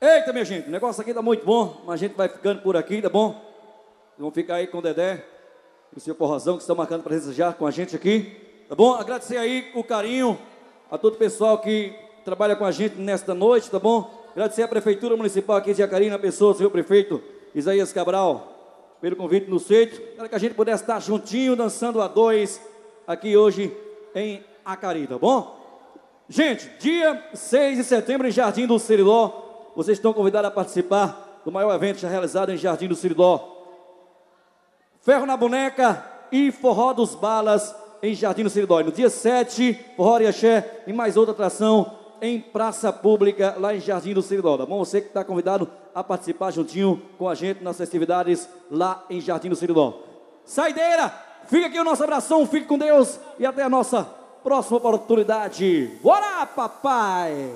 Eita, minha gente, o negócio aqui tá muito bom, mas a gente vai ficando por aqui, tá bom? Vamos ficar aí com o Dedé e o seu Forrozão, que estão marcando presença já com a gente aqui, tá bom? Agradecer aí o carinho a todo o pessoal que trabalha com a gente nesta noite, tá bom? Agradecer à Prefeitura Municipal aqui de Jacari, na pessoa do seu prefeito Isaías Cabral, pelo convite no sítio, para que a gente pudesse estar juntinho, dançando a dois, aqui hoje em Acari, tá bom? Gente, dia 6 de setembro em Jardim do Seridó, vocês estão convidados a participar do maior evento já realizado em Jardim do Seridó. Ferro na Boneca e Forró dos Balas em Jardim do Seridó. E no dia 7, Forró e Axé e mais outra atração em Praça Pública, lá em Jardim do Seridó, tá bom? Você que está convidado a participar juntinho com a gente nas festividades lá em Jardim do Seridó. Saideira, fica aqui o nosso abração, fique com Deus e até a nossa próxima oportunidade. Bora, papai!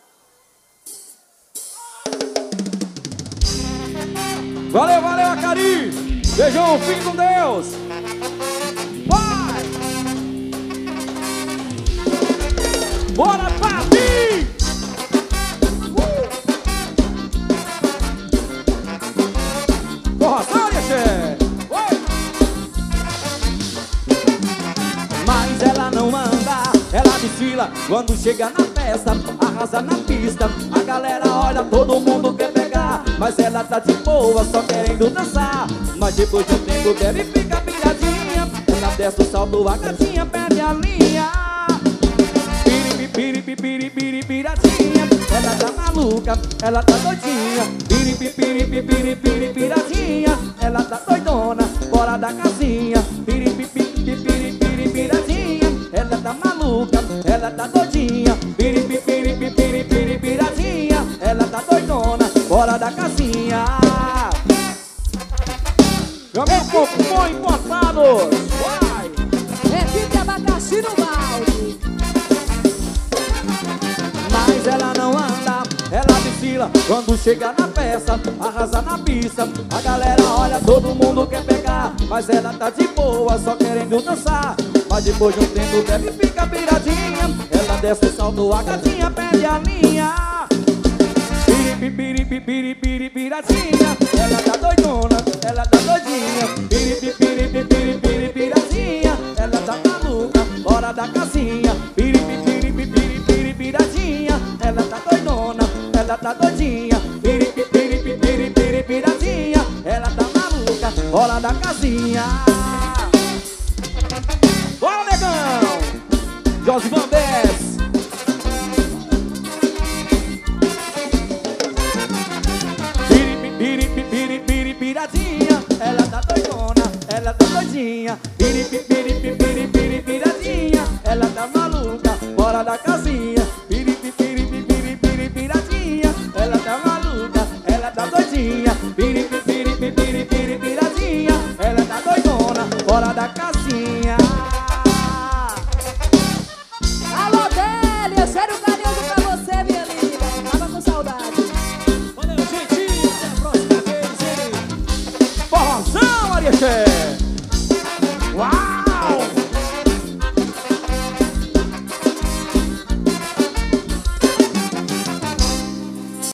Valeu, valeu, Acari! Beijão, fique com Deus! Vai! Bora, papi! Forrozão, Axé! Mas ela não anda, ela desfila quando chega na festa, arrasa na pista. A galera olha, todo mundo quer pegar, mas ela tá de boa, só querendo dançar. Mas depois de um tempo deve ficar piradinha. Ela desce o salto, a gatinha perde a linha. Piradinha, ela tá maluca, ela tá doidinha. Piradinha, ela tá doidona, fora da casinha. Piradinha, ela tá maluca, ela tá doidinha. Piradinha, ela tá doidona, fora da casinha. Meu povo bom importados. Vai! É fita abacaxi no balde. Mas ela não anda, ela desfila quando chega na festa, arrasa na pista. A galera olha, todo mundo quer pegar, mas ela tá de boa, só querendo dançar. Mas depois de um tempo deve ficar piradinha. Ela desce o salto, a gatinha perde a linha. Piradinha, ela tá doidona, ela tá doidinha. Piradinha, ela tá maluca, fora da casinha. Piradinha, ela tá doidona, ela tá doidinha. Piradinha, ela tá maluca, fora da casinha. Bora, negão! Jorge Vandes. Piradinha, ela tá doidona, ela tá doidinha. Piradinha, ela tá maluca, fora da casinha. Piradinha, ela tá maluca, ela tá doidinha. Piradinha, ela tá doidona, fora da casinha. Alô, Délia, cheiro carinhoso pra você, minha linda. Tava com saudade. Valeu, gente, até a próxima vez, hein? Forrozão, Ariaxé!